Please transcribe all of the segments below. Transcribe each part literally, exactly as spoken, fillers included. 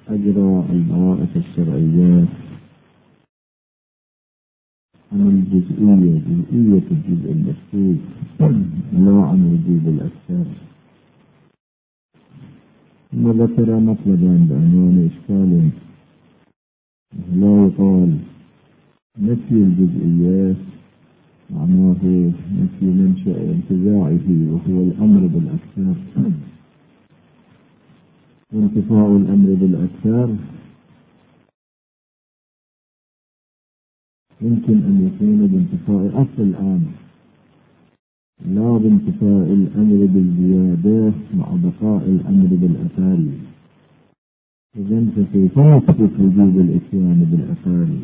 أجرى البراءة الشرعية عن الجزئية جزئية الجزء المشكوك لا عن وجود الأكثر. ثم ذكر مطلبا بعنوان إشكال لا يقال نفي الجزئيات معناه نفي منشأ انتزاعه وهو الأمر بالأكثر، وانتفاء الأمر بالأكثر يمكن أن يكون بانتفاء أصل الأمر لا بانتفاء الأمر بالزيادة مع بقاء الأمر بالأقل. إذن فكيف نثبت وجوب الإتيان بالأقل؟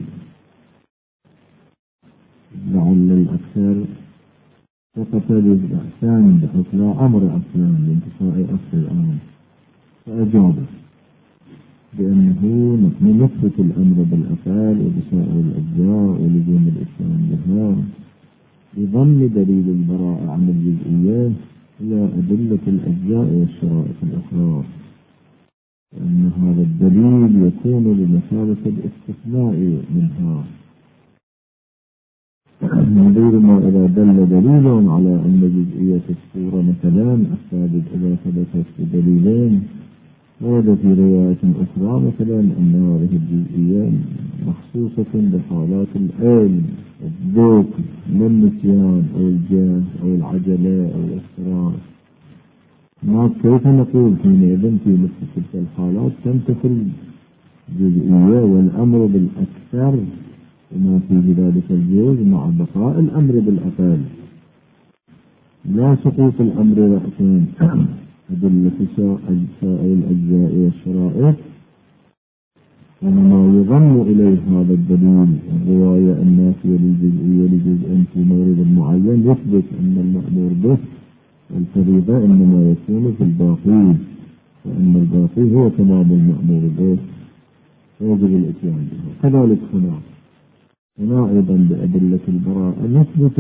لعل الأكثر تقتضي الإحسان بحيث لا أمر أصلا بانتفاء أصل الأمر، فأجاب بأنه نحن نثبت الأمر بالأقل وبسائر الأجزاء ولزوم الإتيان بها بضم دليل البراءة عن الجزئيات إلى أدلة الأجزاء والشرائط الأخرى، لأن هذا الدليل يكون بمثابة الاستثناء منها. نظير ما إذا دل دليل على أن جزئية الصورة مثلا الثابت إذا ثبتت بدليلين، ورد في رواية أخرى مثلا أن هذه الجزئية مخصوصة بحالات العلم الذوق والنسيان أو الجهل أو العجلة أو الاضطراب. ما كيف نقول حينئذ في مثل تلك الحالات تنتفي الجزئية والأمر بالأكثر وما في ذلك الجوز مع بقاء الأمر بالأقل؟ لا سقوط الأمر رأسين أدلة سائر الأجزاء والشرائط، وما يضم إليه هذا الدليل الرواية النافية للجزئية لجزء في مورد معين يثبت أن المأمور به الفريضة إنما يكون في الباقي، وأن الباقي هو تمام المأمور به ويجب الإتيان به. كذلك هنا هنا أيضا بأدلة البراءة نثبت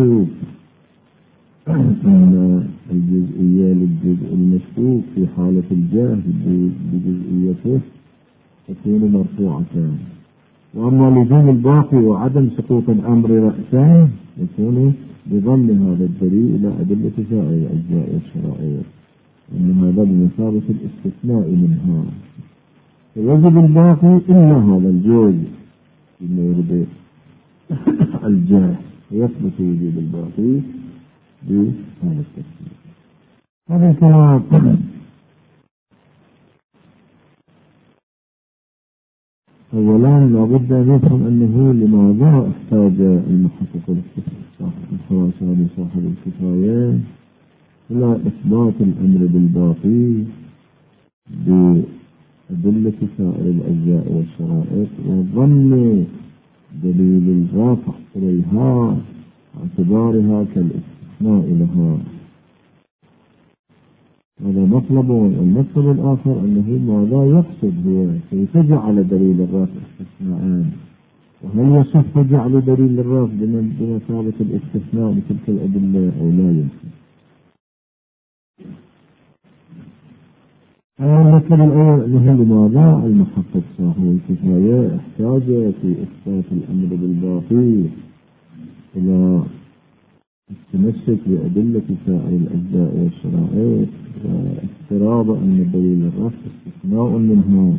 أن الجزئية للجزء المشكوك في حالة الجهل بجزئيته تكون مرفوعة، وأما لزوم الباقي وعدم سقوط الأمر رأسان يكون بضم هذا الدليل إلى أدلة سائر الأجزاء والشرائط، أن هذا بمثابة الاستثناء منها، فيجب الباقي إلا هذا الجوز فيما يرد الجهل ويثبت وجود الباقي بهذا التفسير. هذا الكلام أولا لابد أن يفهم أنه لماذا احتاج المحقق الخراساني صاحب الكفاية إلى إثبات الأمر بالباقي بأدلة سائر الأجزاء والشرائط وظن دليل الرافع إليها اعتبارها كالاستثناء لها. هذا مطلب. المطلب الآخر أنه ماذا يقصد هو كيف جعل دليل الرافع استثناء، وهل يصح جعل دليل الرافع بمثابة الاستثناء بتلك الأدلة أو لا يمكن؟ المطلب الأول أنه لماذا المحقق صاحب الكفاية احتاج في إثبات الأمر بالباقي إلى التمسك بأدلة سائر الأجزاء والشرائط وافتراض أن دليل الرفع استثناء منها.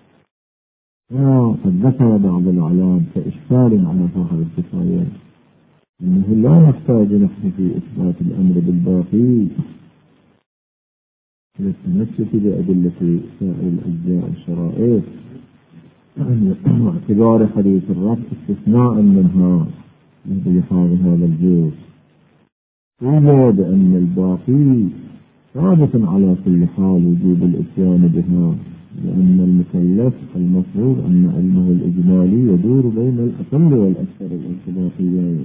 وقد ذكر بعض الأعلام كإشكال على صاحب الكفاية أنه لا نحتاج نحن في إثبات الأمر بالباقي إلى التمسك بأدلة سائر الأجزاء والشرائط واعتبار حديث الرفع استثناء منها بإحاطة هذا الجزء. يوجد أن الباقي ثابت على كل حال وجوب الإتيان بها، لأن المكلف المفروض أن علمه الإجمالي يدور بين الأقل والأكثر الانطباقيين،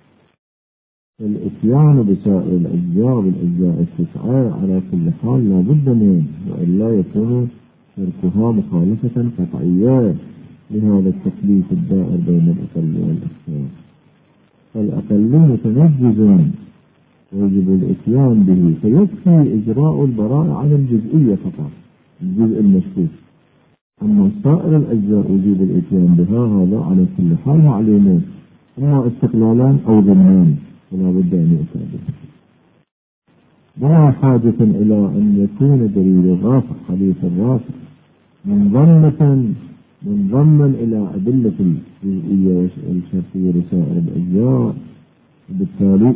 فالإتيان بسائر الأجزاء بالأجزاء التسعة على كل حال لا بد منه، وإلا يكون تركها مخالفة قطعية لهذا التكليف الدائر بين الأقل والأكثر. فالأقل متنجز ويجب الإتيان به، فيكفي إجراء البراءة عن الجزئية فقط الجزء المشكوك، أما سائر الأجزاء وجوب الإتيان بها هذا على كل حال معلومون، إما استقلالان أو ضمنان فلا بد أن يؤتى به. ولا حاجة إلى أن يكون دليل الرافع حديث الرافع منضمة منضما إلى أدلة الجزئية والشرطية لسائر الأجزاء، وبالتالي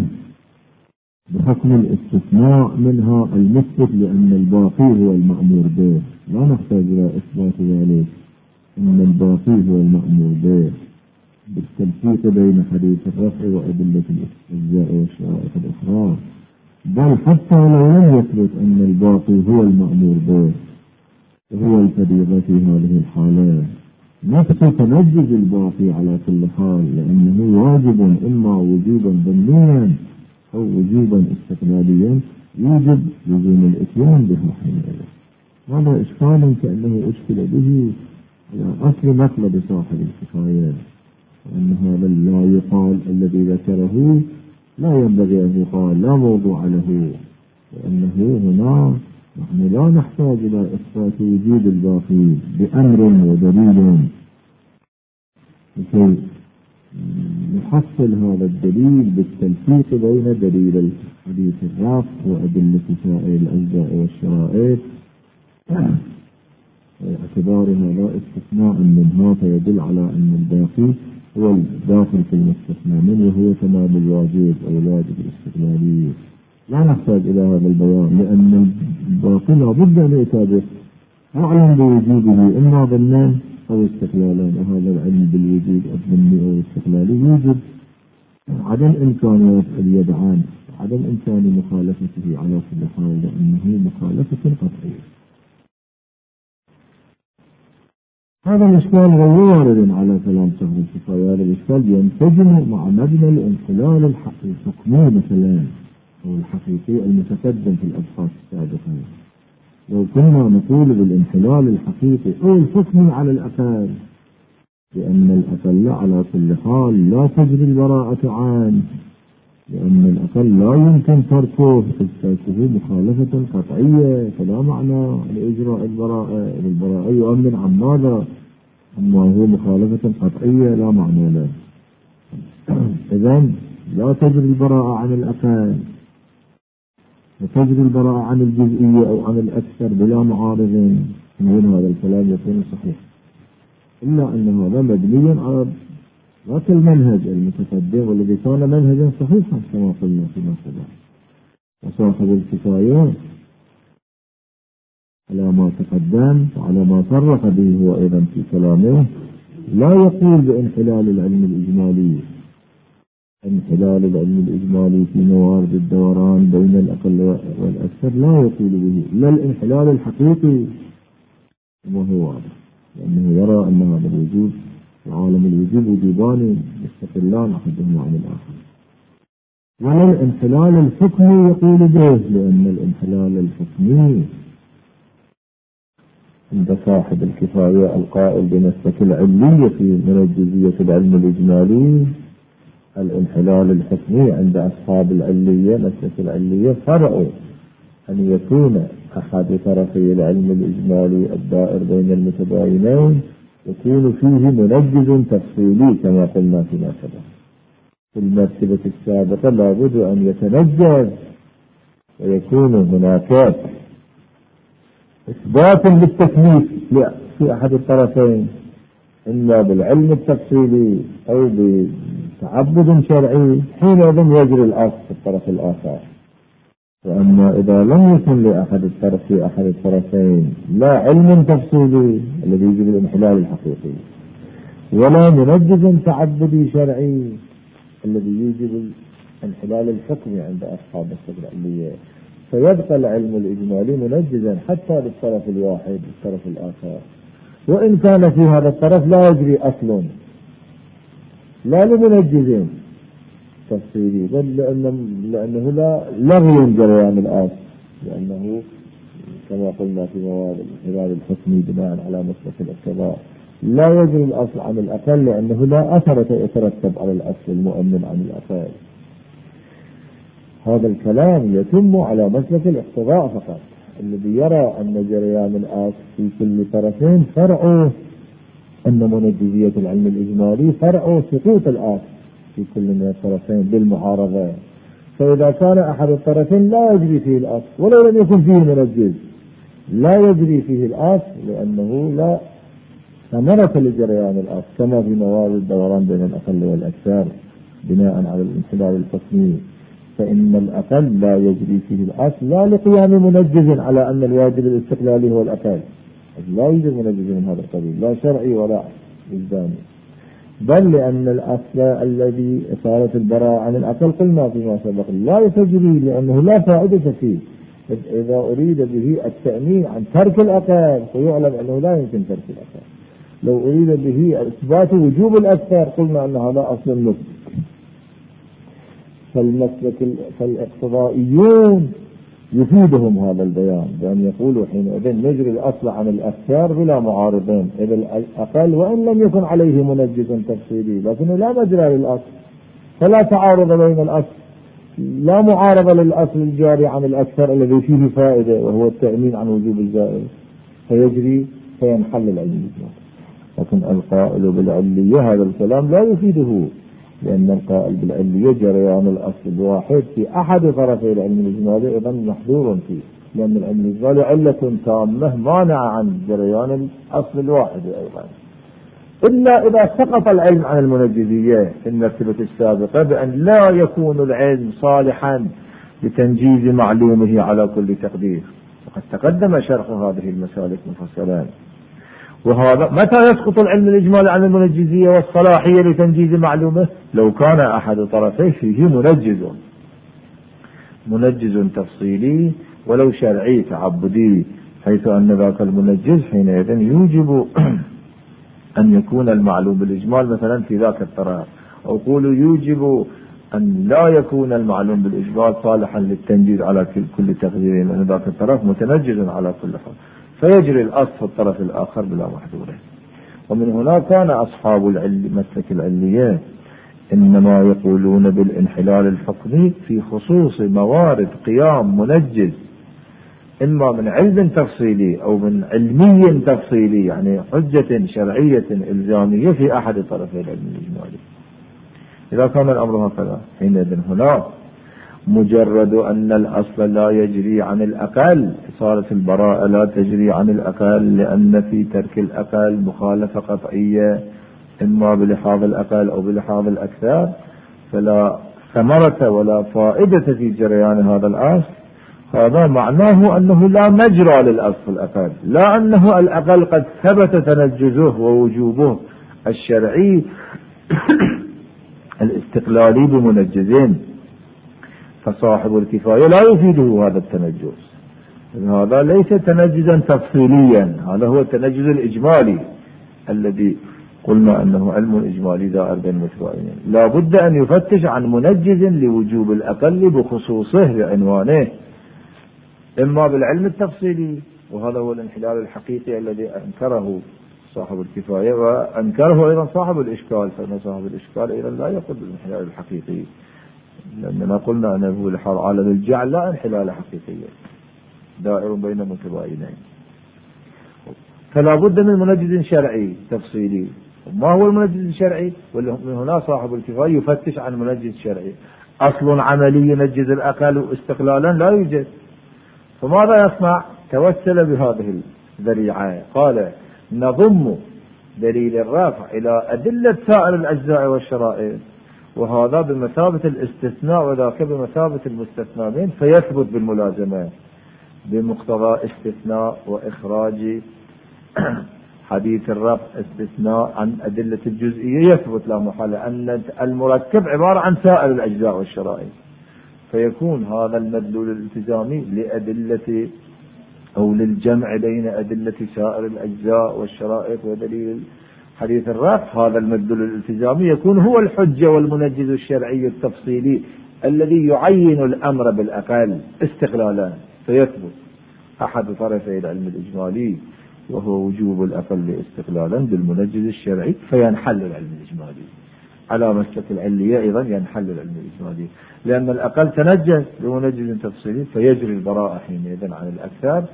بحكم الاستثناء منها المثبت لأن الباقي هو المأمور به، لا نحتاج إلى إثبات ذلك أن الباقي هو المأمور به بالتلفيق بين حديث الرفع وأدلة الأجزاء والشرائط الأخرى، بل حتى لو لم يثبت أن الباقي هو المأمور به وهو الفريضة في هذه الحالة نفسه تنجز الباقي على كل حال، لأنه واجب إما وجوبا ضمنيا أو وجوبا استقلاليا يوجب لزوم الإتيان بها حينئذ. هذا إشكال كأنه أشكل به على أصل مطلب صاحب الكفاية، وأن هذا لا يقال الذي ذكره لا ينبغي أن يقال، لا موضوع له، وأنه هنا نحن لا نحتاج إلى إثبات وجود الباقي بأمر ودليل لكي نحصل هذا الدليل بالتلفيق بين دليل الحديث الرافع وأدلة سائر الأجزاء والشرائط باعتبارها لا استثناء منها، فيدل على أن الباقي هو الداخل في المستثنى منه وهو تمام الواجب أو الواجب الاستقلالي. لا نحتاج إلى هذا البيان لأن الباقي لا بد أن يؤتى به أعلم بوجوده إما ضمنا أو استقلالا، وهذا العلم بالوجود الضمني أو الاستقلالي يوجب عدم إمكانية اليدعان، عدم إمكان مخالفته على كل حال لأنه مخالفة قطعية. هذا الإشكال غير وارد على كلام صاحب الكفاية، هذا الإشكال ينسجم مع مبنى الانحلال الحكمي مثلا أو الحقيقي المتقدم في الأبحاث السابقة. لو كنا نقول بالانحلال الحقيقي أو الحكمي على الأقل، لأن الأقل على كل حال لا تجري البراءة عنه، لأن الأقل لا يمكن تركه إذ تركه مخالفة قطعية، فلا معنى لإجراء البراءة، البراءة يؤمن عن ماذا؟ أما هو مخالفة قطعية لا معنى له. إذن لا تجري البراءة عن الأقل وتجري البراءة عن الجزئية أو عن الأكثر بلا معارض، من هذا الكلام يكون صحيح، إلا أن هذا مبني على ذاك المنهج المتقدم والذي كان منهجا صحيحا كما قلنا فيما سبق. وصاحب الكفاية على ما تقدم وعلى ما صرح به هو أيضا في كلامه لا يقول بانحلال العلم الإجمالي، انحلال العلم الإجمالي في موارد الدوران بين الأقل والأكثر لا يقول به، لا الانحلال الحقيقي وما هو واضح، لأنه يرى أن هذا الوجود وعالم الوجود وجودان مستقلان أحدهما عن الآخر. ولا الانحلال الحكمي يقول به، لأن الانحلال الحكمي عند صاحب الكفاية القائل بمسلك العلية في من جزئية العلم الإجمالي، الانحلال الحكمي عند أصحاب العلية مسلك العلية فرعوا أن يكون أحد طرفي العلم الإجمالي الدائر بين المتباينين يكون فيه منجز تفصيلي كما قلنا فيما سبق. في المرتبة السابقة لابد أن يتنجز ويكون هناك إثبات للتكليف في أحد الطرفين، إما بالعلم التفصيلي أو بتعبد شرعي، حينئذ يجري الأصل في الطرف الآخر. وأما إذا لم يكن لأحد الطرف في أحد الطرفين لا علم تفصيلي الذي يجب الانحلال الحقيقي ولا منجز تعبدي شرعي الذي يوجب الانحلال الحكمي عند أصحاب العلية، فيبقى العلم الإجمالي منجزا حتى للطرف الواحد للطرف الآخر، وإن كان في هذا الطرف لا يجري أصل لا لمنجز تفصيلي، بل لأنه, لأنه لا لغي جريان الآصل، لأنه كما قلنا في مواد الانحلال الحكمي بناء على مسلك الاقتضاء لا يجري الأصل عن الأقل، لأنه لا أثر يترتب على الأصل المؤمن عن الأقل. هذا الكلام يتم على مسلك الاقتضاء فقط، الذي يرى أن جريان الآس في كل طرفين فرع أن منجزية العلم الإجمالي فرع سقوط الآس في كل من الطرفين بالمعارضة. فإذا كان أحد الطرفين لا يجري فيه الآس ولو لم يكن فيه منجز، لا يجري فيه الآس لأنه لا ثمرة لجريان الآس، كما في موارد الدوران بين الأقل والأكثر بناء على الانحلال الحكمي، فإن الأقل لا يجري فيه الآس لا لقيام منجز على أن الواجب الاستقلالي هو الأقل، لا يوجد منجز من هذا القبيل لا شرعي ولا وجداني، بل لأن الأصل الذي صارت البراءة عن الأقل قلنا فيما سبق لا تجري لأنه لا فائدة فيه. إذا أريد به التأمين عن ترك الأقل فيعلم أنه لا يمكن ترك الأقل، لو أريد به إثبات وجوب الأكثر قلنا أن هذا أصل النص. فالمسلك فالاقتضائيون يفيدهم هذا البيان بأن يقولوا حينئذ نجري الأصل عن الأكثر بلا معارضين، إذا الأقل وإن لم يكن عليه منجز تفصيلي لكنه لا مجرى للأصل، فلا تعارض بين الأصل، لا معارضة للأصل الجاري عن الأكثر الذي فيه فائدة وهو التأمين عن وجوب الزائد، فيجري فينحل العلم الإجمالي. لكن القائل بالعلية هذا الكلام لا يفيده، لأن القائل بالعلية جريان الأصل الواحد في أحد طرفي العلم الإجمالي إذن محظور فيه، لأن العلم الإجمالي علة تامة مانع عن جريان الأصل الواحد أيضا، إلا إذا سقط العلم عن المنجزية في المرتبة السابقة بأن لا يكون العلم صالحا لتنجيز معلومه على كل تقدير، وقد تقدم شرح هذه المسالك مفصلا. وهذا متى يسقط العلم الإجمالي عن المنجزية والصلاحية لتنجيز معلومه؟ لو كان أحد طرفيه فيه منجز منجز تفصيلي ولو شرعي تعبدي، حيث أن ذاك المنجز حينئذ يوجب أن يكون المعلوم بالإجمال مثلا في ذاك الطرف، أو قولوا يوجب أن لا يكون المعلوم بالإجمال صالحا للتنجيز على كل تقدير، لأن ذاك الطرف متنجز على كل حال، فيجري الأصل في الطرف الآخر بلا محذورين. ومن هنا كان أصحاب العلم مسلك العلية إنما يقولون بالانحلال الحكمي في خصوص موارد قيام منجز إما من علم تفصيلي أو من علمي تفصيلي، يعني حجة شرعية إلزامية في أحد طرفي العلم الإجمالي. إذا كان الأمر هكذا حينئذ هنا مجرد أن الأصل لا يجري عن الأقل، صارت البراءة لا تجري عن الأقل، لأن في ترك الأقل مخالفة قطعية إما بلحاظ الأقل أو بلحاظ الأكثر، فلا ثمرة ولا فائدة في جريان هذا الأصل. هذا معناه أنه لا مجرى للأصل الأقل، لا أنه الأقل قد ثبت تنجزه ووجوبه الشرعي الاستقلالي بمنجزين، فصاحب الكفاية لا يفيده هذا التنجز. هذا ليس تنجزا تفصيليا، هذا هو التنجز الإجمالي الذي قلنا أنه علم إجمالي دائر بين متباينين، لا بد أن يفتش عن منجز لوجوب الأقل بخصوصه بعنوانه، إما بالعلم التفصيلي، وهذا هو الانحلال الحقيقي الذي أنكره صاحب الكفاية وأنكره أيضا صاحب الإشكال، فإن صاحب الإشكال أيضا لا يقول بالانحلال الحقيقي، لأننا قلنا أنه لحاظ عالم الجعل لا انحلال حقيقي دائر بين متباينين، فلا بد من منجز شرعي تفصيلي. ما هو المنجز الشرعي؟ ومن هنا صاحب الكفاية يفتش عن منجز شرعي، أصل عملي ينجز الأقل استقلالا لا يوجد، فماذا يصنع؟ توسل بهذه الذريعة، قال نضم دليل الرفع إلى أدلة سائر الأجزاء والشرائط، وهذا بمثابة الاستثناء وذاك بمثابة المستثنى، فيثبت بالملازمة بمقتضى استثناء وإخراج حديث الرفع استثناء عن أدلة الجزئية، يثبت لا محالة أن المركب عبارة عن سائر الأجزاء والشرائط، فيكون هذا المدلول الالتزامي لأدلة أو للجمع بين أدلة سائر الأجزاء والشرائط ودليل حديث الرفع، هذا المدلول الالتزامي يكون هو الحجة والمنجز الشرعي التفصيلي الذي يعين الأمر بالأقل استقلالا، فيثبت أحد طرفي العلم الإجمالي وهو وجوب الأقل استقلالا بالمنجز الشرعي، فينحل العلم الإجمالي. على مسلك العلية أيضا ينحل العلم الإجمالي، لأن الأقل تنجز بمنجز تفصيلي فيجري البراءة حينئذ عن الأكثر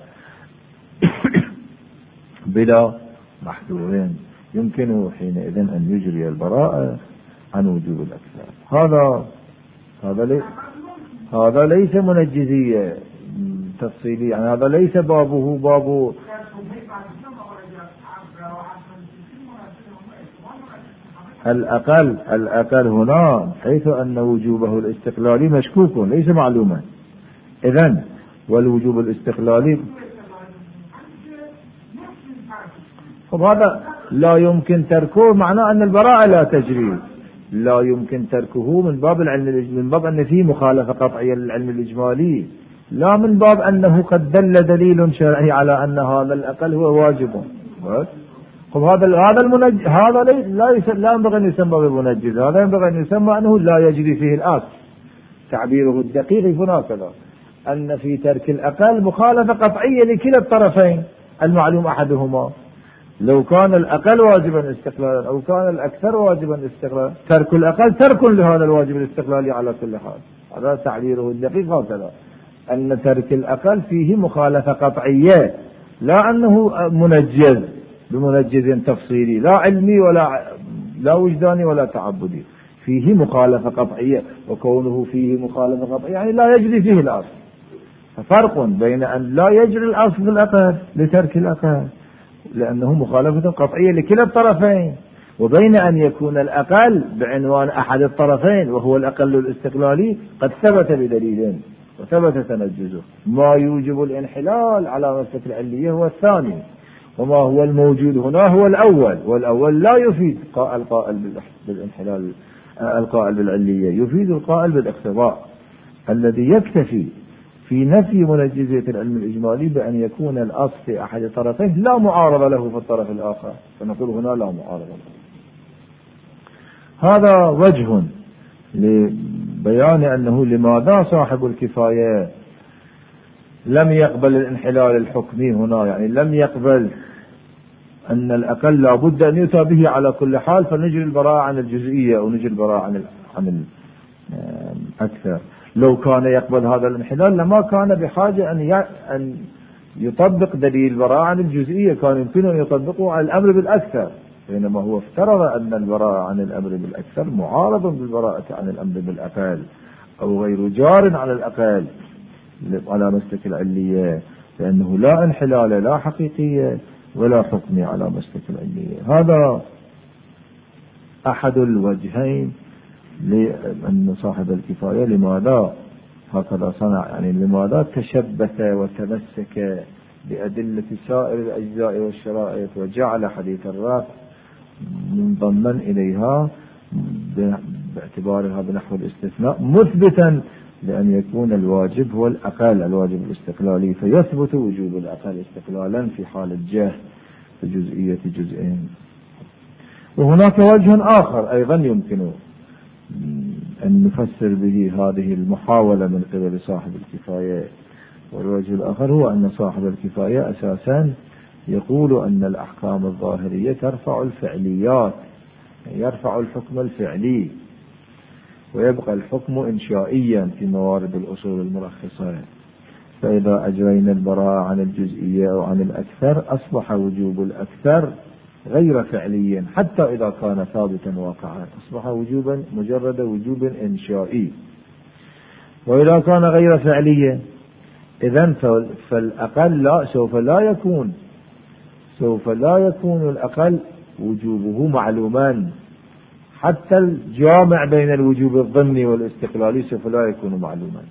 بلا محذورين، يمكنه حينئذ أن يجري البراءة عن وجوب الأكثر. هذا هذا لي هذا ليس منجزية تفصيلي، يعني هذا ليس بابه باب الأقل. الأقل هنا حيث أن وجوبه الاستقلالي مشكوك ليس معلوما، إذن والوجوب الاستقلالي هذا لا يمكن تركه، معناه أن البراءة لا تجري، لا يمكن تركه من باب العلم من باب أن فيه مخالفة قطعية للعلم الإجمالي، لا من باب أنه قد دل دليل شرعي على أن هذا الأقل هو واجب. طب هذا هذا المنجز هذا لا لا ينبغي أن يسمى بمنجز، هذا ينبغي أن يسمى أنه لا يجري فيه الأصل. تعبيره الدقيق يكون هكذا، أن في ترك الأقل مخالفة قطعية لكلا الطرفين المعلوم أحدهما. لو كان الأقل واجبا استقلالا أو كان الأكثر واجبا استقلالا، ترك الأقل ترك لهذا الواجب الاستقلالي على كل حال. هذا تعبيره الدقيق هكذا، أن ترك الأقل فيه مخالفة قطعية، لا أنه منجز بمنجز تفصيلي لا علمي ولا لا وجداني ولا تعبدي، فيه مخالفة قطعية، وكونه فيه مخالفة قطعية يعني لا يجري فيه الأصل. ففرق بين أن لا يجري الأصل في الأقل لترك الأقل لأنه مخالفة قطعية لكلا الطرفين، وبين أن يكون الأقل بعنوان أحد الطرفين وهو الأقل الاستقلالي قد ثبت بدليل وثبت تنجزه. ما يوجب الانحلال على مسلك العلية هو الثاني، وما هو الموجود هنا هو الأول، والأول لا يفيد القائل بالانحلال القائل بالعلية، يفيد القائل بالاقتضاء الذي يكتفي في نفي منجزية العلم الإجمالي بأن يكون الأصل في أحد الطرفين لا معارضة له في الطرف الآخر، فنقول هنا لا معارضة له. هذا وجه لبيان أنه لماذا صاحب الكفاية لم يقبل الانحلال الحكمي هنا، يعني لم يقبل أن الأقل لا بد أن يؤتى به على كل حال فنجري البراءة عن الجزئية أو نجري البراءة عن عن الأكثر. لو كان يقبل هذا الانحلال لما كان بحاجة أن أن يطبق دليل البراءة عن الجزئية، كان يمكن أن يطبقه على الأمر بالأكثر، بينما هو افترض أن البراءة عن الأمر بالأكثر معارض بالبراءة عن الأمر بالأقل أو غير جار على الأقل على مسلك العلية، لأنه لا انحلال لا حقيقية ولا حكمي على مسلك العلية. هذا أحد الوجهين لأن صاحب الكفاية لماذا هكذا صنع، يعني لماذا تشبث وتمسك بأدلة سائر الأجزاء والشرائط وجعل حديث الرأس منضما إليها باعتبارها بنحو الاستثناء مثبتا لأن يكون الواجب هو الأقل الواجب الاستقلالي، فيثبت وجوب الأقل استقلالا في حال الجهل في جزئية جزئين. وهناك وجه آخر أيضا يمكن أن نفسر به هذه المحاولة من قبل صاحب الكفاية، والوجه الآخر هو أن صاحب الكفاية أساسا يقول أن الأحكام الظاهرية ترفع الفعليات، يرفع الحكم الفعلي ويبقى الحكم إنشائيا في موارد الأصول المرخصة، فإذا أجرينا البراءة عن الجزئية أو عن الأكثر أصبح وجوب الأكثر غير فعليا حتى إذا كان ثابتا واقعا، أصبح وجوبا مجرد وجوب إنشائي. وإذا كان غير فعليا إذن فالأقل لا سوف لا يكون سوف لا يكون الأقل وجوبه معلوما، حتى الجامع بين الوجوب الضمني والاستقلالي سوف لا يكون معلوما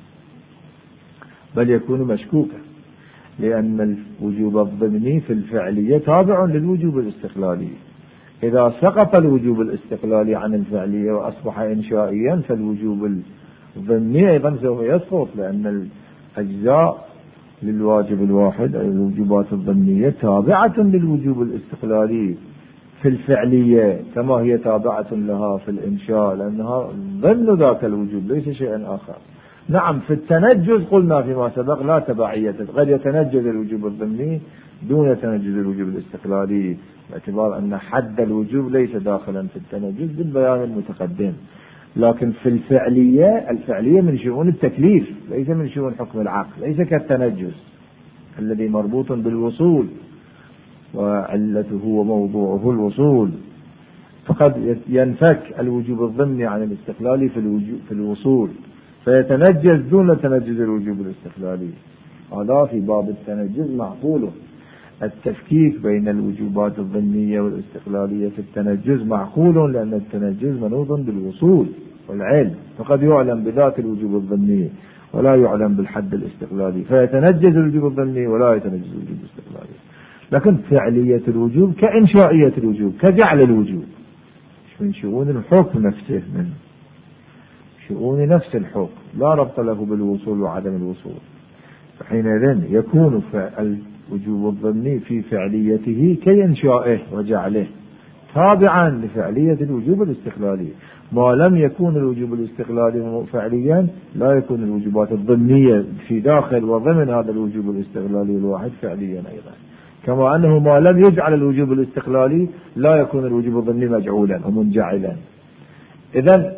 بل يكون مشكوكا، لأن الوجوب الضمني في الفعلية تابع للوجوب الاستقلالي. إذا سقط الوجوب الاستقلالي عن الفعلية وأصبح إنشائيا فالوجوب الضمني أيضا سوف يسقط، لأن الأجزاء للواجب الواحد أي الوجوبات الضمنية تابعة للوجوب الاستقلالي في الفعلية كما هي تابعة لها في الإنشاء، لأنها ضمن ذاك الوجوب ليس شيئا آخر. نعم في التنجز قلنا فيما سبق لا تبعية، قد يتنجز الوجوب الضمني دون تنجز الوجوب الاستقلالي، باعتبار أن حد الوجوب ليس داخلا في التنجز بالبيان المتقدم. لكن في الفعلية، الفعلية من شؤون التكليف ليس من شؤون حكم العقل، ليس كالتنجز الذي مربوط بالوصول وعلته وموضوعه الوصول. فقد ينفك الوجوب الضمني عن الاستقلالي في, في الوصول، فيتنجز دون تنجز الوجوب الاستقلالي. هذا في باب التنجز معقوله. التفكيك بين الوجوبات الضمنية والاستقلالية في التنجز معقول، لأن التنجز منوط بالوصول والعلم، فقد يعلم بذات الوجوب الضمني ولا يعلم بالحد الاستقلالي، فيتنجز الوجوب الضمني ولا يتنجز الوجوب الاستقلالي. لكن فعلية الوجوب كإنشائية الوجوب، كجعل الوجوب، من شؤون الحكم نفسه، من شؤون نفس الحكم، لا ربط له بالوصول وعدم الوصول. فحينئذ يكون الوجوب الضمني في فعليته كإنشائه وجعله تابعا لفعلية الوجوب الاستقلالي. ما لم يكون الوجوب الاستقلالي فعليا لا يكون الوجوبات الضمنية في داخل وضمن هذا الوجوب الاستقلالي الواحد فعليا أيضا، كما أنه ما لم يجعل الوجوب الاستقلالي لا يكون الوجوب الضمني مجعولا ومنجعلا. إذن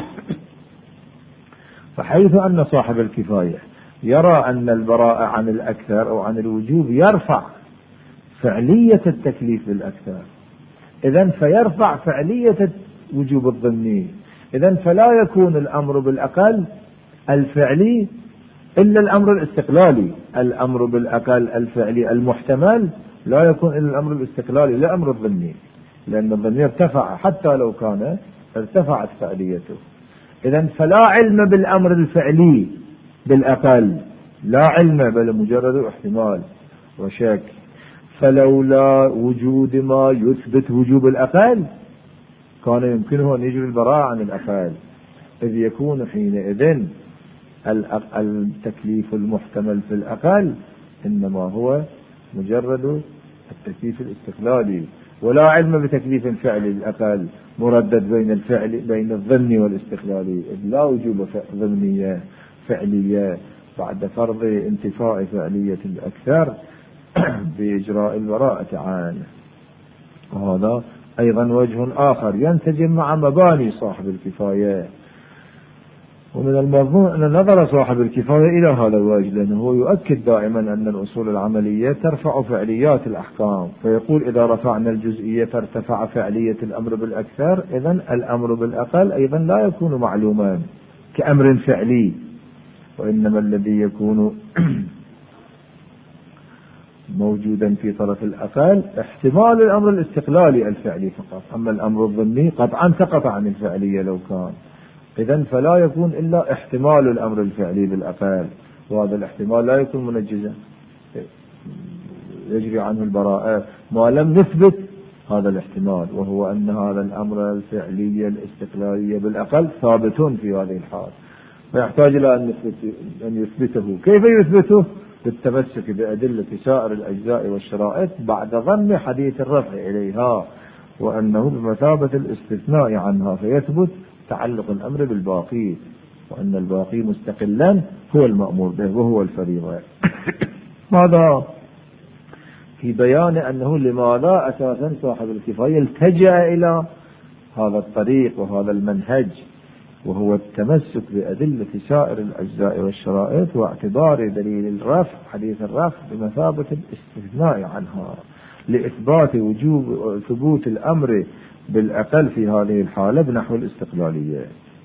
فحيث أن صاحب الكفاية يرى أن البراءة عن الأكثر أو عن الوجوب يرفع فعلية التكليف للأكثر، إذن فيرفع فعلية الوجوب الضمني، إذن فلا يكون الأمر بالأقل الفعلي إلا الأمر الاستقلالي. الأمر بالأقل الفعلي المحتمل لا يكون إلا الأمر الاستقلالي لا أمر الضمني، لأن الضمني ارتفع حتى لو كان ارتفعت فعليته. إذن فلا علم بالأمر الفعلي بالأقل، لا علم بل مجرد احتمال وشك. فلولا وجود ما يثبت وجوب الأقل كان يمكنه أن يجري البراءة عن الأقل، إذ يكون حينئذ التكليف المحتمل في الأقل إنما هو مجرد التكليف الاستقلالي، ولا علم بتكليف فعلي الأقل مردد بين الفعل بين الضمني والاستقلالي، إذ لا وجوب ضمنية فعلية بعد فرض انتفاء فعلية الأكثر بإجراء البراءة عنه. وهذا أيضا وجه آخر ينسجم مع مباني صاحب الكفاية. ومن المظنون أن نظر صاحب الكفاية إلى هذا الوجه، لأنه يؤكد دائما أن الأصول العملية ترفع فعليات الأحكام، فيقول إذا رفعنا الجزئية فارتفع فعلية الأمر بالأكثر، إذن الأمر بالأقل أيضا لا يكون معلوما كأمر فعلي، وإنما الذي يكون موجودا في طرف الأقل احتمال الأمر الاستقلالي الفعلي فقط، أما الأمر الضمني قطعا سقط عن الفعلية لو كان. إذن فلا يكون إلا احتمال الأمر الفعلي بالأقل، وهذا الاحتمال لا يكون منجزا يجري عنه البراءة ما لم نثبت هذا الاحتمال، وهو أن هذا الأمر الفعلي الاستقلالي بالأقل ثابت في هذه الحال، فيحتاج إلى أن يثبته. كيف يثبته؟ بالتمسك بأدلة سائر الأجزاء والشرائط بعد ضم حديث الرفع إليها، وأنه بمثابة الاستثناء عنها، فيثبت تعلق الأمر بالباقي، وأن الباقي مستقلا هو المأمور به وهو الفريضة. ماذا في بيان أنه لماذا أساسا صاحب الكفاية التجأ إلى هذا الطريق وهذا المنهج، وهو التمسك بأدلة سائر الأجزاء والشرائط واعتبار دليل الرفع حديث الرفع بمثابة الاستثناء عنها لإثبات وجوب ثبوت الأمر بالأقل في هذه الحالة بنحو الاستقلالية.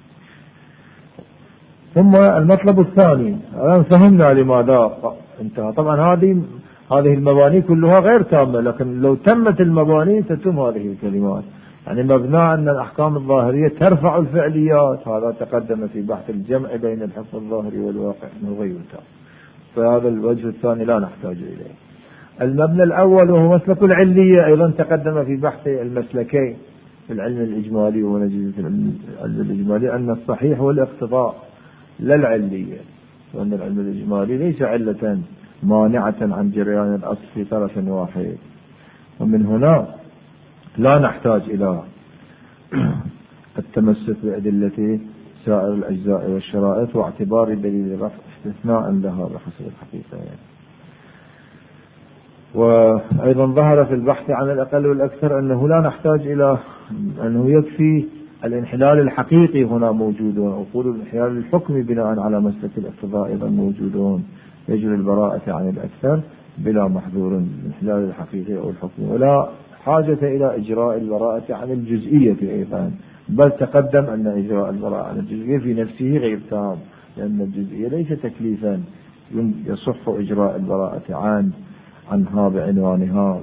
ثم المطلب الثاني، الآن فهمنا لماذا انتهى. طبعا هذه هذه المباني كلها غير تامة، لكن لو تمت المباني تتم هذه الكلمات. يعني مبنى أن الأحكام الظاهرية ترفع الفعليات، هذا تقدم في بحث الجمع بين الحكم الظاهري والواقع أنه غير تام، فهذا الوجه الثاني لا نحتاج إليه. المبنى الأول وهو مسلك العلية أيضا تقدم في بحث المسلكين في العلم الإجمالي ونجزة العلم الإجمالي، أن الصحيح هو الاقتضاء لا العلية، وأن العلم الإجمالي ليس علة مانعة عن جريان الأصل في طرف واحد. ومن هنا لا نحتاج إلى التمسك بأدلة سائر الأجزاء والشرائط واعتبار دليل الرفع استثناء لها بحسب الحقيقة. وأيضا ظهر في البحث عن الأقل والأكثر أنه لا نحتاج إلى أنه يكفي الانحلال الحقيقي هنا موجودون، وقول الانحلال الحكمي بناء على مسلك الاقتضاء أيضا موجودون، يجري البراءة عن الأكثر بلا محذور، الانحلال الحقيقي أو الحكمي، ولا حاجة إلى إجراء البراءة عن الجزئية أيضا، بل تقدم أن إجراء البراءة عن الجزئية في نفسه غير تام، لأن الجزئية ليس تكليفا يصح إجراء البراءة عن عنها بعنوانها.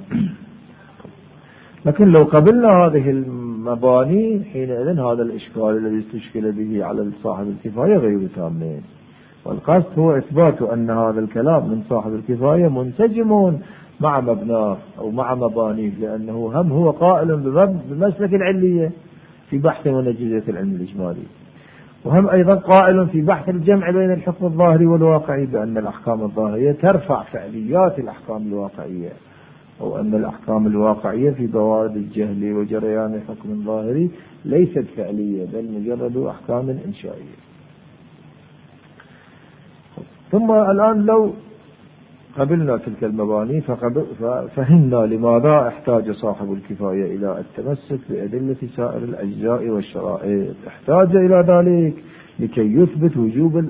لكن لو قبلنا هذه المباني حينئذ هذا الإشكال الذي استشكل به على صاحب الكفاية غير تام، والقصد هو إثبات أن هذا الكلام من صاحب الكفاية منسجم مع مبناه أو مع مبانيه، لأنه هم هو قائل بمسلك العلية في بحث منجزية العلم الإجمالي، وهم أيضا قائل في بحث الجمع بين الحكم الظاهري والواقعي بأن الأحكام الظاهرية ترفع فعليات الأحكام الواقعية، أو أن الأحكام الواقعية في بوارد الجهل وجريان حكم ظاهري ليست فعلية بل مجرد أحكام إنشائية. ثم الآن لو قبلنا تلك المباني ففهمنا لماذا احتاج صاحب الكفاية إلى التمسك بأدلة سائر الأجزاء والشرائط. احتاج إلى ذلك لكي يثبت وجوب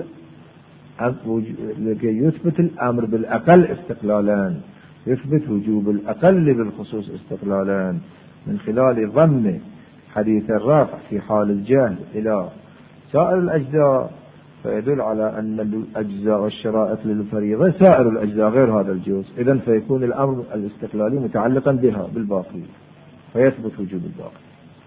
لكي يثبت الأمر بالأقل استقلالا، يثبت وجوب الأقل بالخصوص استقلالا من خلال ضم حديث الرافع في حال الجهل إلى سائر الأجزاء، فيدل على أن الأجزاء والشرائط للفريضة سائر الأجزاء غير هذا الجزء، إذن فيكون الأمر الاستقلالي متعلقا بها بالباقي فيثبت وجوب الباقي.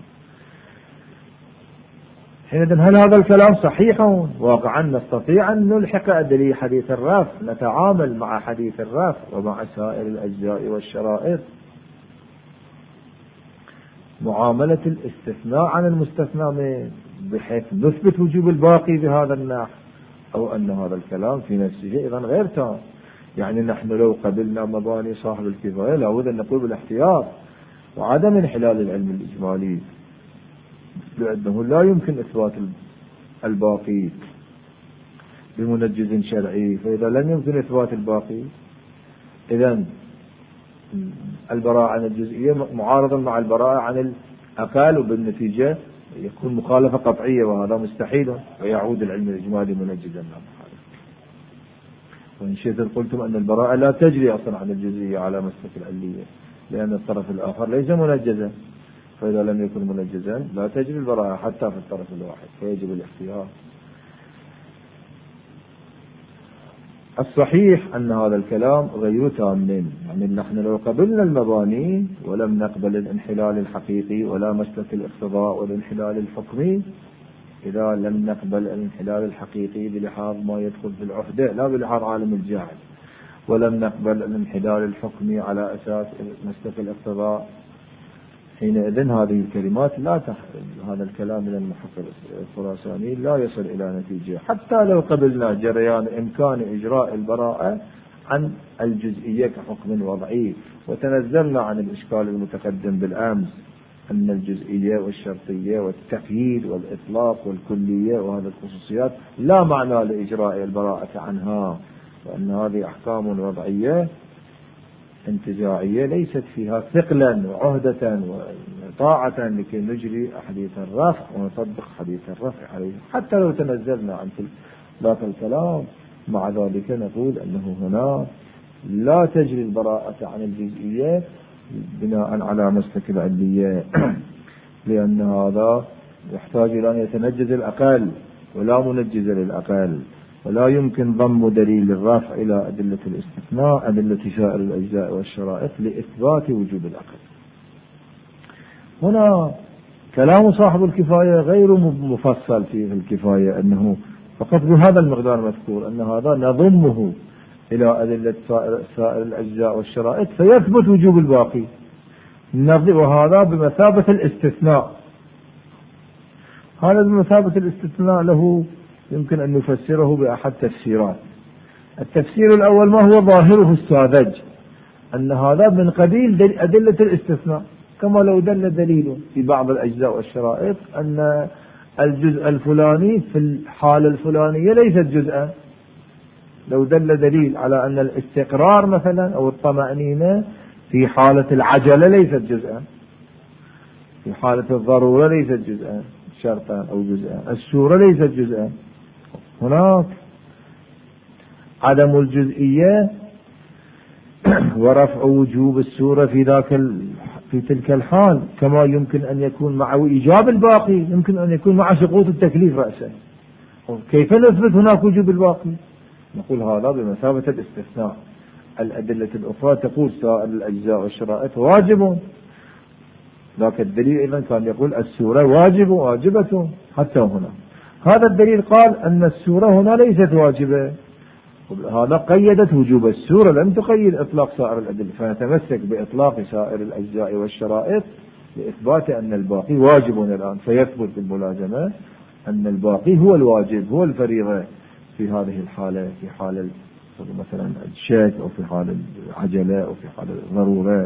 حينئذ هل هذا الكلام صحيح؟ واقعا نستطيع أن نلحق أدلة حديث الرافع، نتعامل مع حديث الرافع ومع سائر الأجزاء والشرائط معاملة الاستثناء عن المستثنى منه، بحيث نثبت وجوب الباقي بهذا النحو، أو أن هذا الكلام في نفسه أيضا غير تام. يعني نحن لو قبلنا مباني صاحب الكفاية لابد أن نقول بالاحتياط وعدم انحلال العلم الإجمالي، لأنه لا يمكن إثبات الباقي بمنجز شرعي، فإذا لم يمكن إثبات الباقي إذن البراءة عن الجزئية معارضا مع البراءة عن الأقل، وبالنتيجة يكون مخالفة قطعية وهذا مستحيل، ويعود العلم الإجمالي منجزا لا محالة. وإن شئت قلتم أن البراءة لا تجري أصلا عن الجزئية على مسلك العلية، لأن الطرف الآخر ليس منجزا، فإذا لم يكن منجزا لا تجري البراءة حتى في الطرف الواحد، فيجب الاحتياط. الصحيح أن هذا الكلام غير تام، يعني نحن لو قبلنا المباني ولم نقبل الانحلال الحقيقي ولا مسلك الاقتضاء والانحلال الحكمي، إذا لم نقبل الانحلال الحقيقي بلحاظ ما يدخل في العهدة لا بلحاظ عالم الجاهل، ولم نقبل الانحلال الحكمي على أساس مسلك الاقتضاء، حينئذ هذه الكلمات لا تحرم، هذا الكلام من المحقق الخراساني لا يصل إلى نتيجة. حتى لو قبلنا جريان إمكان إجراء البراءة عن الجزئية كحكم وضعي، وتنزلنا عن الإشكال المتقدم بالأمس أن الجزئية والشرطية والتقييد والإطلاق والكلية وهذه الخصوصيات لا معنى لإجراء البراءة عنها، وأن هذه أحكام وضعية انتزاعية ليست فيها ثقلا وعهدة وطاعة لكي نجري حديث الرفع ونطبق حديث الرفع عليه. حتى لو تنزلنا عن ذاك الكلام مع ذلك نقول أنه هنا لا تجري البراءة عن الجزئية بناء على مسلك العلية، لأن هذا يحتاج إلى أن يتنجز الأقل ولا منجز للأقل، ولا يمكن ضم دليل الرفع إلى أدلة الاستثناء أدلة سائر الأجزاء والشرائط لإثبات وجوب الأقل. هنا كلام صاحب الكفاية غير مفصل في الكفاية، أنه فقط بهذا المقدار مذكور أن هذا نضمه إلى أدلة سائر الأجزاء والشرائط فيثبت وجوب الباقي، وهذا بمثابة الاستثناء. هذا بمثابة الاستثناء له يمكن أن نفسره بأحد تفسيرات. التفسير الأول ما هو ظاهره الساذج، أن هذا من قبيل أدلة الاستثناء، كما لو دل دليل في بعض الأجزاء والشرائط أن الجزء الفلاني في الحالة الفلانية ليست جزءا، لو دل دليل على أن الاستقرار مثلا أو الطمأنينة في حالة العجلة ليست جزءا، في حالة الضرورة ليست جزءا شرطا أو جزءا، السورة ليست جزءا، هناك عدم الجزئية ورفع وجوب السورة في ذاك في تلك الحال، كما يمكن أن يكون مع إيجاب الباقي يمكن أن يكون مع سقوط التكليف رأسا. كيف نثبت هناك وجوب الباقي؟ نقول هذا بمثابة الاستثناء. الأدلة الأخرى تقول سائر الأجزاء والشرائط واجب، ذاك الدليل إذن كان يقول السورة واجب واجبة حتى هنا. هذا الدليل قال أن السورة هنا ليست واجبة، هذا قيدت وجوب السورة لم تقيد إطلاق سائر الأدلة، فنتمسك بإطلاق سائر الأجزاء والشرائط لإثبات أن الباقي واجب الآن، فيثبت بالملازمة أن الباقي هو الواجب هو الفريضة في هذه الحالة، في حال مثلا الشك أو في حال العجلة أو في حال الضرورات.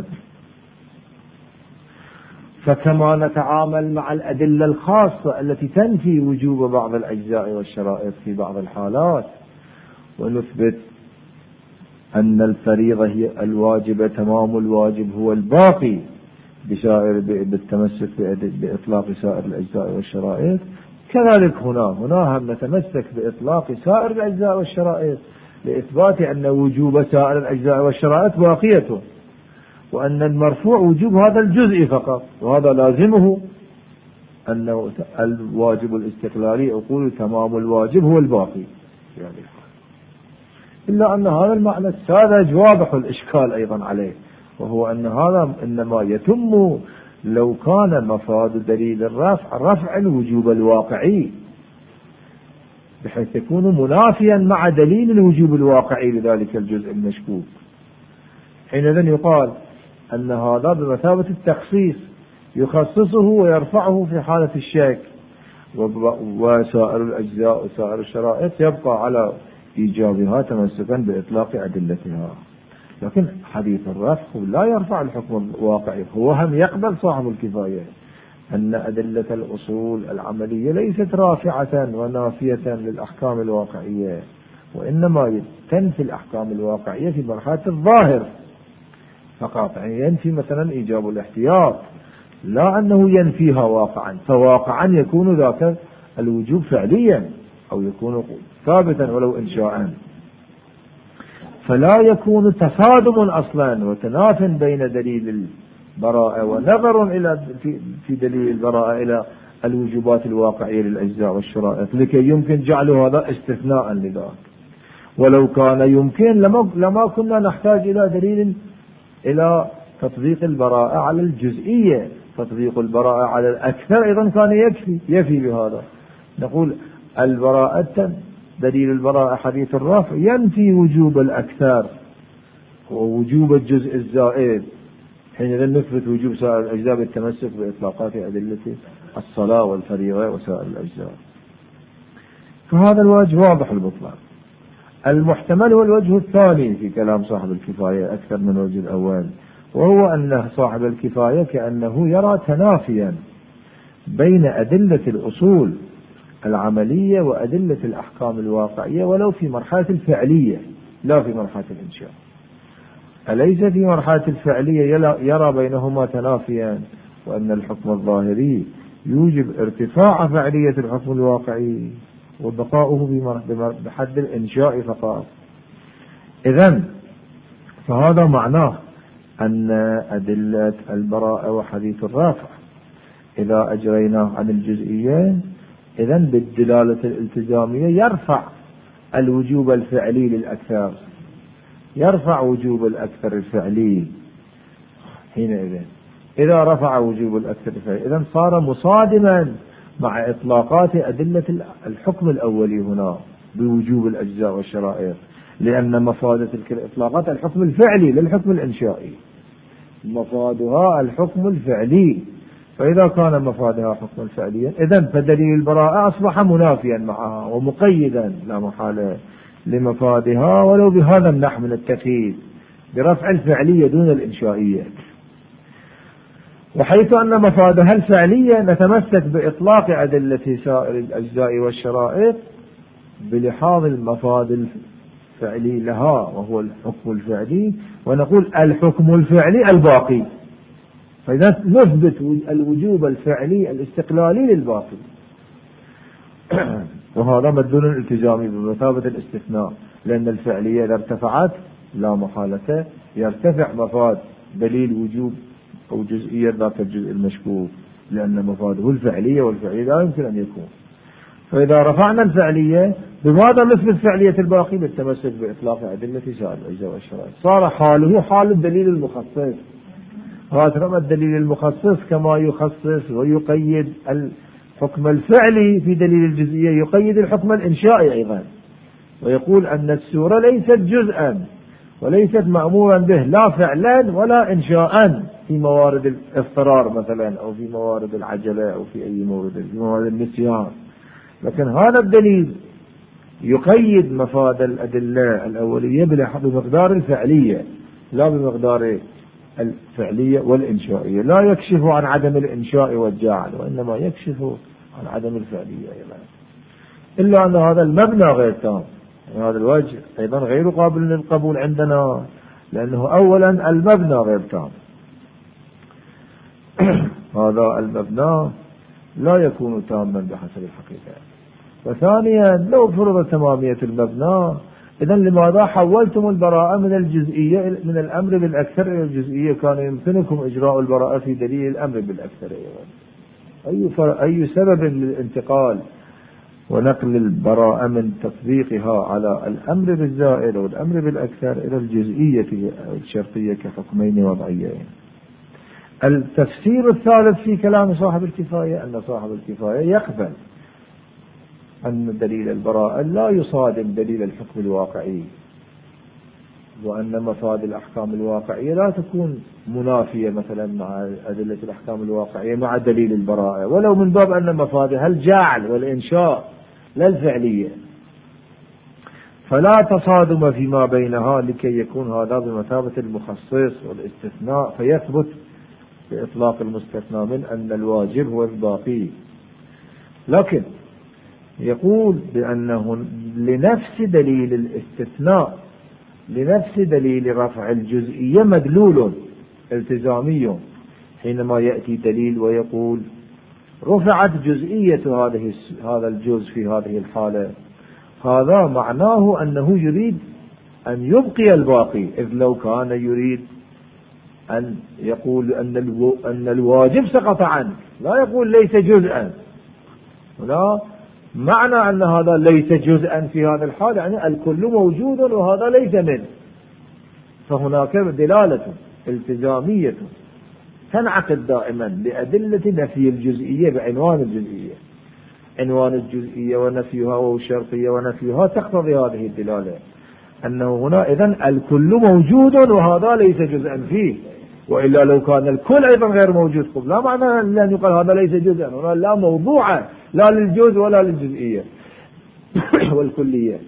فكما نتعامل مع الأدلة الخاصة التي تنفي وجوب بعض الأجزاء والشرائط في بعض الحالات، ونثبت أن الفريضة هي الواجبة تمام الواجب هو الباقي بسائر بالتمسك بإطلاق سائر الأجزاء والشرائط، كذلك هنا هنا هم نتمسك بإطلاق سائر الأجزاء والشرائط لإثبات أن وجوب سائر الأجزاء والشرائط باقية، وأن المرفوع وجوب هذا الجزء فقط، وهذا لازمه أن الواجب الاستقلالي أقول تمام الواجب هو الباقي يعني. إلا أن هذا المعنى الساذج واضح الإشكال أيضا عليه، وهو أن هذا إنما يتم لو كان مفاد دليل الرفع رفع الوجوب الواقعي، بحيث يكون منافيا مع دليل الوجوب الواقعي لذلك الجزء المشكوك. حينئذ يقال أن هذا بمثابة التخصيص يخصصه ويرفعه في حالة الشك، وسائر الأجزاء وسائر الشرائط يبقى على إيجابها تمسكا بإطلاق أدلتها. لكن حديث الرفع لا يرفع الحكم الواقعي، هو هم يقبل صاحب الكفاية أن أدلة الأصول العملية ليست رافعة ونافية للأحكام الواقعية، وإنما تنفي الأحكام الواقعية في مرحلة الظاهر فقط، يعني ينفي مثلا إيجاب الاحتياط، لا أنه ينفيها واقعا، فواقعا يكون ذاك الوجوب فعليا أو يكون ثابتا ولو إنشاء، فلا يكون تصادم أصلا وتناف بين دليل البراءة ونظر إلى في دليل البراءة إلى الوجوبات الواقعية للأجزاء والشرائط، لكي يمكن جعل هذا استثناء لذلك. ولو كان يمكن لما, لما كنا نحتاج إلى دليل إلى تطبيق البراءة على الجزئية، تطبيق البراءة على الأكثر أيضا كان يكفي يفي بهذا. نقول البراءة دليل البراءة حديث الرفع ينفي وجوب الأكثر ووجوب الجزء الزائد، حينئذ نثبت وجوب سائر الأجزاء بالتمسك بإطلاقات أدلة الصلاة والفريضة وسائر الأجزاء. فهذا الوجه واضح البطلان. المحتمل هو الوجه الثاني في كلام صاحب الكفاية أكثر من وجه الأول، وهو أن صاحب الكفاية كأنه يرى تنافيا بين أدلة الأصول العملية وأدلة الأحكام الواقعية ولو في مرحلة الفعلية لا في مرحلة الإنشاء. أليس في مرحلة الفعلية يرى بينهما تنافيا، وأن الحكم الظاهري يوجب ارتفاع فعلية الحكم الواقعي وبقاؤه بحد الإنشاء فقط. إذن فهذا معناه أن أدلة البراءة وحديث الرفع إذا أجريناه عن الجزئية إذن بالدلالة الالتزامية يرفع الوجوب الفعلي للأكثر، يرفع وجوب الأكثر الفعلي. حينئذ إذا رفع وجوب الأكثر الفعلي إذن صار مصادما مع إطلاقات أدلة الحكم الأولي هنا بوجوب الأجزاء والشرائط، لأن مفاد تلك الإطلاقات الحكم الفعلي للحكم الإنشائي، مفادها الحكم الفعلي، فإذا كان مفادها حكما فعليا إذن فدليل البراءة أصبح منافيا معها ومقيدا لا محالة لمفادها ولو بهذا النحو من التقييد برفع الفعلية دون الإنشائية. وحيث أن مفادها الفعلية نتمسك بإطلاق أدلة سائر الأجزاء والشرائط بلحاظ المفاد فعلي لها وهو الحكم الفعلي، ونقول الحكم الفعلي الباقي، فإذا نثبت الوجوب الفعلي الاستقلالي للباقي. وهذا مدلول التزامي بمثابة الاستثناء، لأن الفعلية إذا ارتفعت لا محالة يرتفع مفاد دليل وجوب أو جزئية ذات الجزء المشكوك، لأن مفاده الفعلية، والفعلية لا يمكن أن يكون. فإذا رفعنا الفعلية بماذا نثبت فعلية الباقي؟ بالتمسك بإطلاق أدلة سائر الأجزاء والشرائط. صار حاله حال الدليل المخصص. هذا الدليل المخصص كما يخصص ويقيد الحكم الفعلي في دليل الجزئية يقيد الحكم الإنشائي أيضا، ويقول أن السورة ليست جزءا وليست مأمورا به لا فعلا ولا إنشاء في موارد الاضطرار مثلا، أو في موارد العجلة، أو في أي مورد في موارد النسيان. لكن هذا الدليل يقيد مفاد الأدلة الأولية بمقدار الفعلية لا بمقدار الفعلية والإنشائية، لا يكشف عن عدم الإنشاء والجعل، وإنما يكشف عن عدم الفعلية أيضا، إلا أن هذا المبنى غير تام. هذا الوجه أيضا غير قابل للقبول عندنا، لأنه أولا المبنى غير تام. هذا المبنى لا يكون تاما بحسب الحقيقة. وثانيا لو فرض تمامية المبنى، إذن لماذا حولتم البراءة من الجزئية من الأمر بالأكثر إلى الجزئية؟ كان يمكنكم إجراء البراءة في دليل الأمر بالأكثر. أي أي سبب للانتقال ونقل البراءة من تطبيقها على الأمر بالزائد والأمر بالأكثر إلى الجزئية الشرطية كحكمين وضعيين؟ التفسير الثالث في كلام صاحب الكفاية أن صاحب الكفاية يقبل أن دليل البراءة لا يصادم دليل الحكم الواقعي، وأن مفاد الأحكام الواقعية لا تكون منافية مثلا مع أدلة الأحكام الواقعية مع دليل البراءة، ولو من باب أن مفادها الجعل والإنشاء لا الفعلية، فلا تصادم فيما بينها لكي يكون هذا بمثابة المخصص والاستثناء، فيثبت بإطلاق المستثنى من أن الواجب هو الباقي. لكن يقول بأنه لنفس دليل الاستثناء لنفس دليل رفع الجزئية مدلول التزامي، حينما يأتي دليل ويقول رفعت جزئية هذه هذا الجزء في هذه الحالة، هذا معناه أنه يريد أن يبقي الباقي، إذ لو كان يريد أن يقول أن أن الواجب سقط عنه لا يقول ليس جزءا، لا معنى أن هذا ليس جزءا في هذا الحال يعني الكل موجود وهذا ليس منه، فهناك دلالة التزامية تنعقد دائما لأدلة نفي الجزئية بعنوان الجزئية. عنوان الجزئية ونفيها والشرطية ونفيها تقتضي هذه الدلالة أنه هنا إذن الكل موجود وهذا ليس جزءا فيه، وإلا لو كان الكل أيضا غير موجود قبل لا معنى أن يقال هذا ليس جزءا، هنا لا موضوع لا للجزء ولا للجزئية والكلية.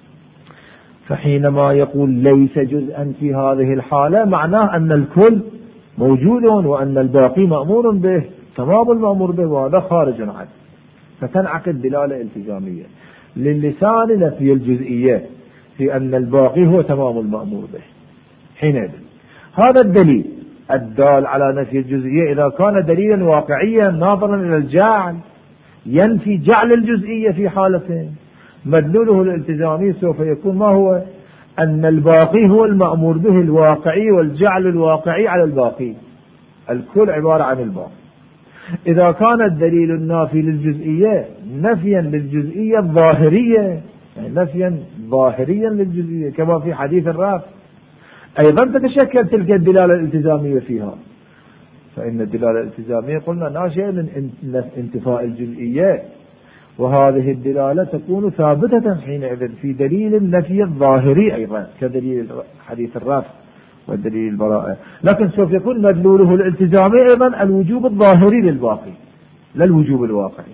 فحينما يقول ليس جزءا في هذه الحالة معناه أن الكل موجود وأن الباقي مأمور به تمام المأمور به وهذا خارج عنه، فتنعقد دلالة التزامية للسان نفي الجزئية في أن الباقي هو تمام المأمور به. حينئذ هذا الدليل الدال على نفي الجزئية إذا كان دليلا واقعيا ناظرا إلى الجعل ينفي جعل الجزئية في حالتين، مدلوله الالتزامي سوف يكون ما هو؟ أن الباقي هو المأمور به الواقعي والجعل الواقعي على الباقي، الكل عبارة عن الباقي. إذا كان الدليل النافي للجزئية نفيا للجزئية الظاهرية، يعني نفيا ظاهريا للجزئية كما في حديث الرافع، أيضا تتشكل تلك الدلالة الالتزامية فيها، فإن الدلالة الالتزامية قلنا ناشئة من انتفاء الجزئية، وهذه الدلالة تكون ثابتة حينئذ في دليل النفي الظاهري أيضا كدليل حديث الرافع والدليل البراءة، لكن سوف يكون مدلوله الالتزامي أيضا الوجوب الظاهري للباقي لا الوجوب الواقعي.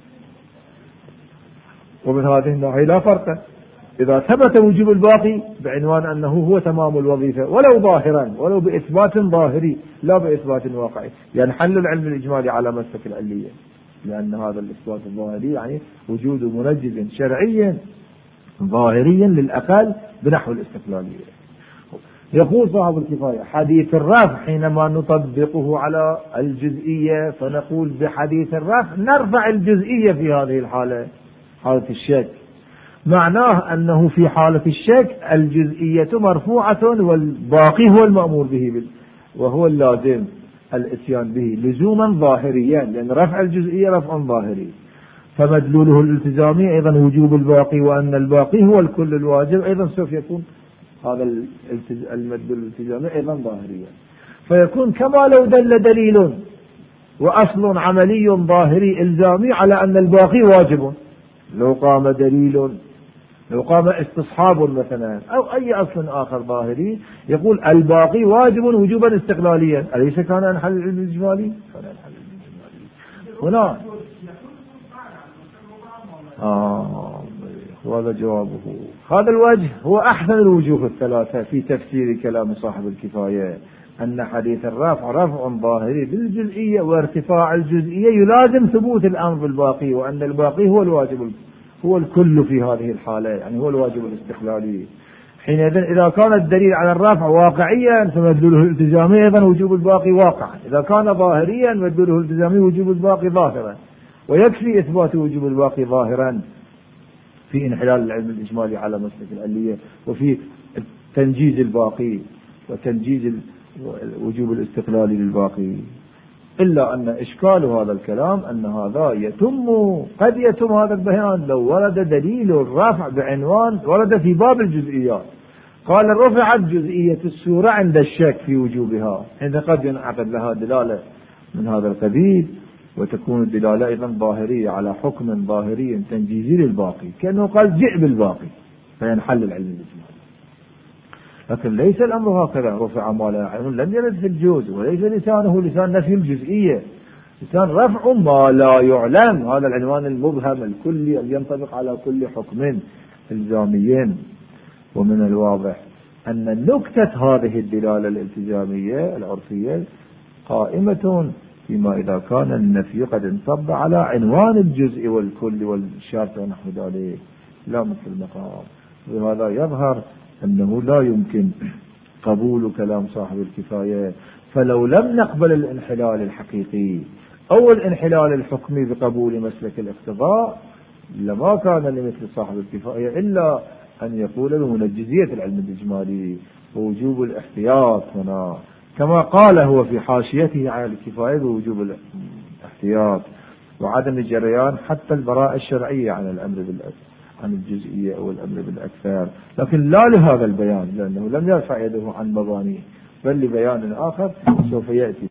ومن هذه الناحية لا فرق إذا ثبت وجوب الباقي بعنوان أنه هو تمام الوظيفة ولو ظاهرا ولو بإثبات ظاهري لا بإثبات واقعي، يعني حل العلم الإجمالي على مسلك العلية، لأن هذا الإثبات الظاهري يعني وجود منجز شرعي ظاهريا للأقل بنحو الاستقلالية. يقول صاحب الكفاية حديث الرفع حينما نطبقه على الجزئية فنقول بحديث الرفع نرفع الجزئية في هذه الحالة، حالة الشك، معناه أنه في حالة الشك الجزئية مرفوعة والباقي هو المأمور به وهو اللازم الاتيان به لزوما ظاهريا، لأن رفع الجزئية رفع ظاهري، فمدلوله الالتزامي أيضا وجوب الباقي، وأن الباقي هو الكل الواجب أيضا سوف يكون هذا المدلول الالتزامي أيضا ظاهريا، فيكون كما لو دل دليل وأصل عملي ظاهري إلزامي على أن الباقي واجب. لو قام دليل، لو قام استصحاب مثلا أو أي أصل آخر ظاهري يقول الباقي واجب وجوبا استقلاليا، أليس كان أنحل العلم الإجمالي؟ كان أنحل العلم الإجمالي هنا. آه هذا جوابه. هذا الوجه هو أحسن الوجوه الثلاثة في تفسير كلام صاحب الكفاية، أن حديث الرفع رفع ظاهري بالجزئية، وارتفاع الجزئية يلازم ثبوت الأمر بالباقي، وأن الباقي هو الواجب هو الكل في هذه الحالة، يعني هو الواجب الاستقلالي. حينئذ إذا كان الدليل على الرفع واقعيا فمدلوله الالتزامي أيضا وجوب الباقي واقعا، إذا كان ظاهريا مدلوله الالتزامي وجوب الباقي ظاهرا، ويكفي إثبات وجوب الباقي ظاهرا في انحلال العلم الإجمالي على مسلك العلية، وفي تنجيز الباقي وتنجيز وجوب الاستقلال للباقي. إلا أن إشكال هذا الكلام أن هذا يتم قد يتم هذا البيان لو ورد دليل الرفع بعنوان ورد في باب الجزئيات، قال رفعت جزئية السورة عند الشك في وجوبها، إذا قد ينعقد لها دلالة من هذا القبيل، وتكون الدلالة أيضا ظاهرية على حكم ظاهري تنجيزي للباقي، كأنه قال جئ بالباقي فينحل العلم الإجمالي. لكن ليس الأمر هكذا، رفع ما لا يعلم لم يرد في الجوز، وليس لسانه لسان نفي الجزئية، لسان رفع ما لا يعلم، هذا العنوان المبهم الكلي الذي ينطبق على كل حكم إلزامي. ومن الواضح أن نكتة هذه الدلالة الالتزامية العرفية قائمة فيما إذا كان النفي قد انصب على عنوان الجزء والكل والشرط ونحو ذلك لا مثل المقام. وهذا يظهر أنه لا يمكن قبول كلام صاحب الكفاية، فلو لم نقبل الانحلال الحقيقي أو الانحلال الحكمي بقبول مسلك الاقتضاء لما كان لمثل صاحب الكفاية إلا أن يقول بمنجزية العلم الإجمالي ووجوب الاحتياط هنا، كما قال هو في حاشيته على الكفاية بوجوب الاحتياط وعدم الجريان حتى البراءة الشرعية عن الأمر بالأكثر عن الجزئية أو الأمر بالأكثر، لكن لا لهذا البيان لأنه لم يرفع يده عن مبانيه، بل لبيان آخر سوف يأتي.